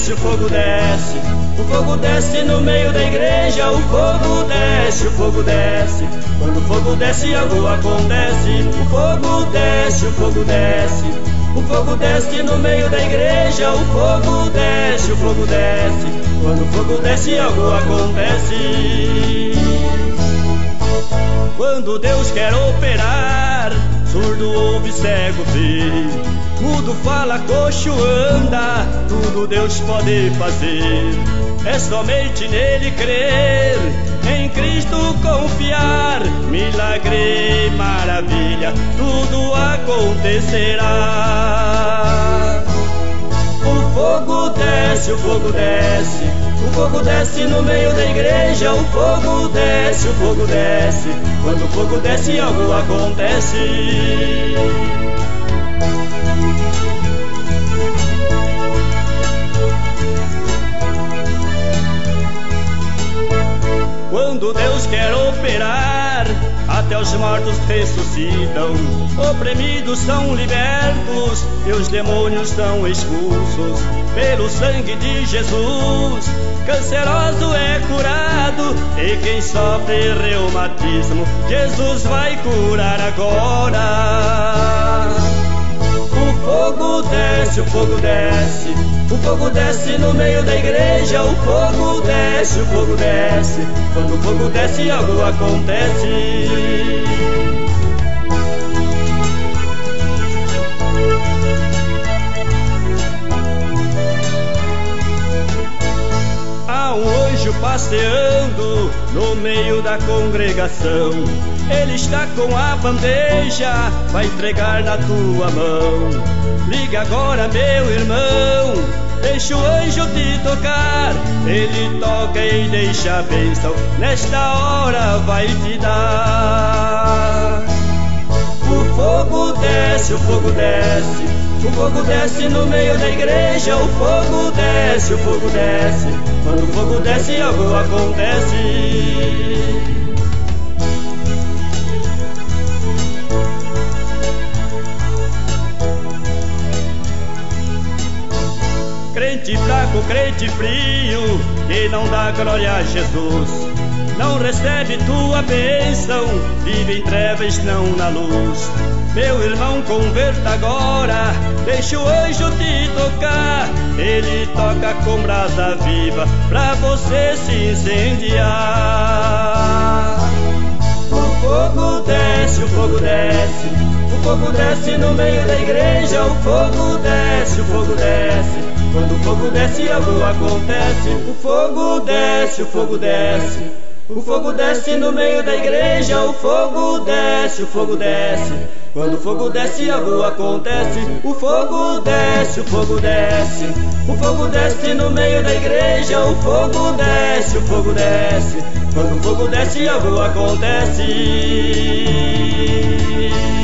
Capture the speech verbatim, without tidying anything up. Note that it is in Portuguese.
desce, o fogo desce. O fogo desce no meio da igreja, o fogo desce, o fogo desce. Quando o fogo desce, algo acontece. O fogo desce, o fogo desce. O fogo desce no meio da igreja, o fogo desce, o fogo desce. Quando o fogo desce, algo acontece. Quando Deus quer operar, surdo ouve, cego vê, mudo fala, coxo anda, tudo Deus pode fazer. É somente nele crer, em Cristo confiar, milagre, maravilha, tudo acontecerá. O fogo desce, o fogo desce, o fogo desce no meio da igreja, o fogo desce, o fogo desce. Quando o fogo desce, algo acontece. Quando Deus quer operar, até os mortos ressuscitam, oprimidos são libertos e os demônios são expulsos pelo sangue de Jesus. Canceroso é curado e quem sofre reumatismo, Jesus vai curar agora. O fogo desce, o fogo desce, o fogo desce no meio da igreja, o fogo desce, o fogo desce. Quando o fogo desce, algo acontece. Há um anjo passeando no meio da congregação. Ele está com a bandeja, vai entregar na tua mão. Liga agora, meu irmão, deixa o anjo te tocar. Ele toca e deixa a bênção, nesta hora vai te dar. O fogo desce, o fogo desce, o fogo desce no meio da igreja, o fogo desce, o fogo desce. Quando o fogo desce, algo acontece. Crente fraco, crente frio, que não dá glória a Jesus, não recebe tua bênção, vive em trevas, não na luz. Meu irmão, converta agora, deixa o anjo te tocar. Ele toca com brasa viva pra você se incendiar. O fogo desce, o fogo desce, o fogo desce no meio da igreja, o fogo desce, o fogo desce. Quando o fogo desce, algo acontece. O fogo desce, o fogo desce, o fogo desce no meio da igreja, o fogo desce, o fogo desce. Quando o fogo desce, algo acontece. O fogo desce, o fogo desce, o fogo desce no meio da igreja, o fogo desce, o fogo desce. Quando o fogo desce, algo acontece.